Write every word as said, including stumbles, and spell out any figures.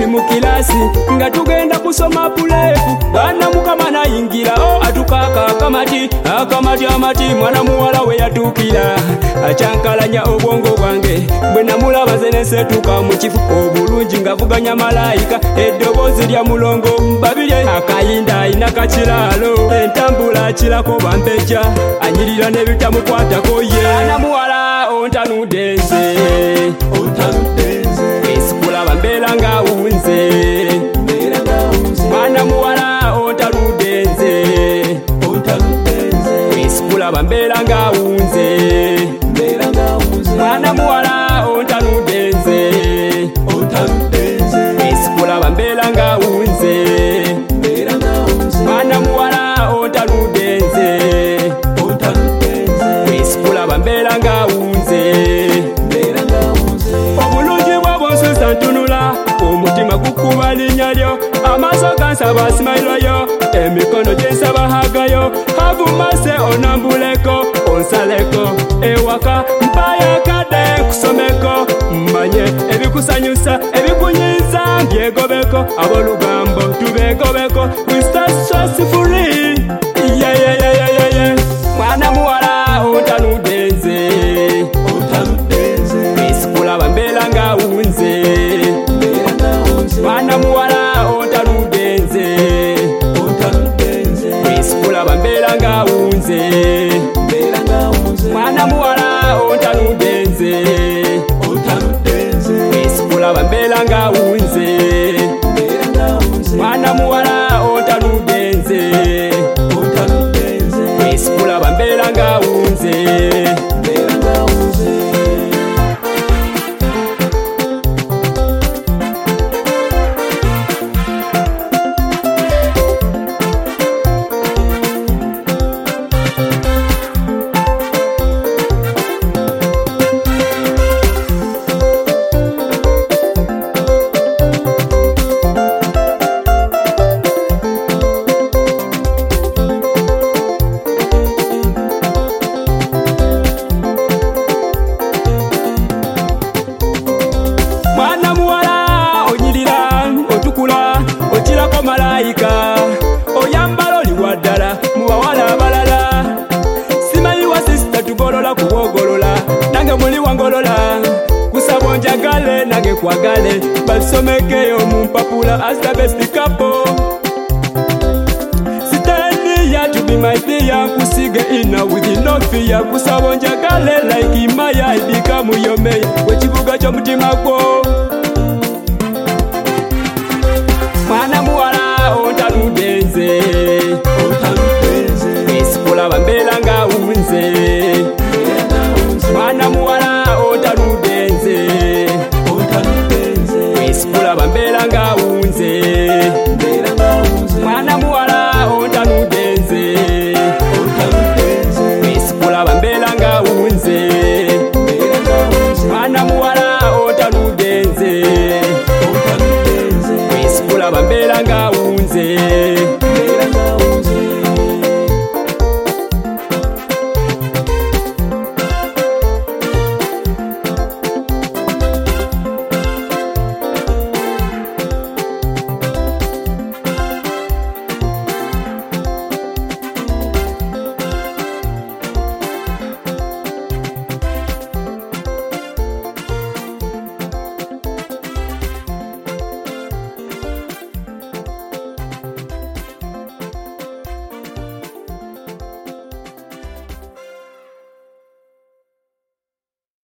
mu kilasi nga tugenda kusoma pulefu bana mukama nayingira o atukaka akamati akamati amati mwana muwala we yatukira acyankalanya obwongo bwange bwe namulaba zenesetuka mu kifu obulungi ngavuganya malayika eddoboozi lya mulongo mbabirye akayinda ayina kakiralo entambula kirako bampeja anyirira n'ebitamukwatako ye mwana muwala ontanudenze esikulaba mbeera nga wunze mwana muwala ontanudenze esikulaba mbeera nga wunze mwana muwala ontanudenze esikulaba mbeera nga wunze mwana muwala ontanudenze esikulaba mbeera nga wunze obulungi bw'obonsusa ntunula omutima gukuba linnya lyo amaaso gansaba simayirwayo emikono gyensaba hagayo havumase onambuleko onsaleko ewaka mpayo kadde kusomeko mmanye ebikusanyusa ebikunyiza byegobeko ab'olugambo tubegobeko we start stress free yeyeyeyeye mwana muwala ontanudenze esikulaba mbeera nga wunze mwana muwala ontanudenze esikulaba mbeera nga wunze mwana muwala ontanudenze esikulaba mbeera nga wunze mwana muwala ontanudenze esikulaba mbeera nga wunze mwana muwala onyirira otukula okirako malayika oyambala oliwa ddala mu bawala abalala simanyiwa sisita tugolola kubogolola nange muli wangolola kusaba onjagale nange kwagale basomekeyo mu mpapula as the best couple sitaniya to be my dear kusige ina with no fear kusaba onjagale like Maya I become your mayor wekivuga ky'omutima gwo